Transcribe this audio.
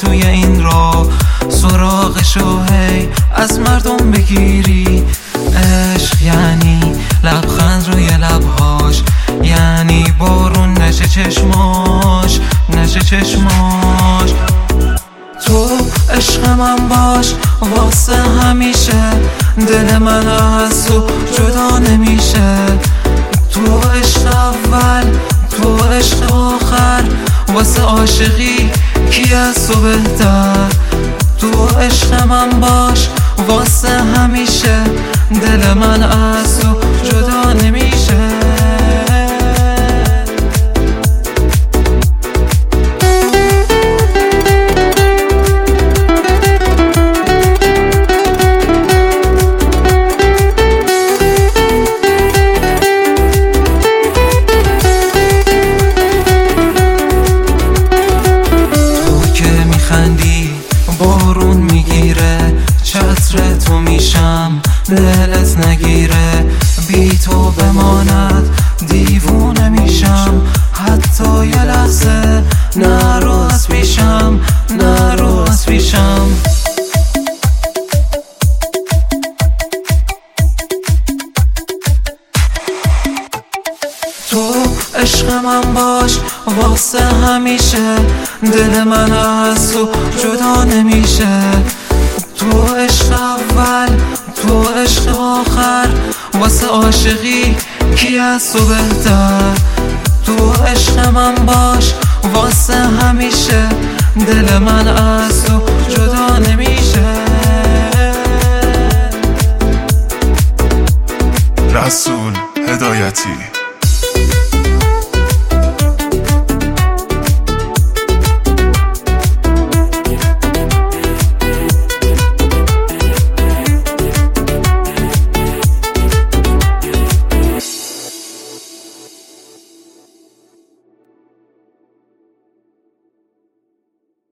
توی این راه سراغشو هی از مردم بگیری. عشق یعنی لبخند روی لبهاش، یعنی بارون نشه چشماش، نشه چشماش. تو عشق من باش واسه همیشه، دل من از تو جدا نمیشه. تو عشق اول، تو عشق آخر، واسه عاشقی کی از تو بهتر. تو عشق من باش واسه همیشه، دل من از تو جدا نمیشه. بارون میگیره چتر تو میشم دلت نگیره، بی تو بماند دیوونه میشم. حتی یه لحظه نرو از پیشم، نرو از پیشم. تو عشق من باش واسه همیشه، دل من از تو جدا نمیشه. تو عشق اول، تو عشق آخر، واسه عاشقی کی از تو بهتر. تو عشق من باش واسه همیشه، دل من از تو جدا نمیشه. رسول هدایتی.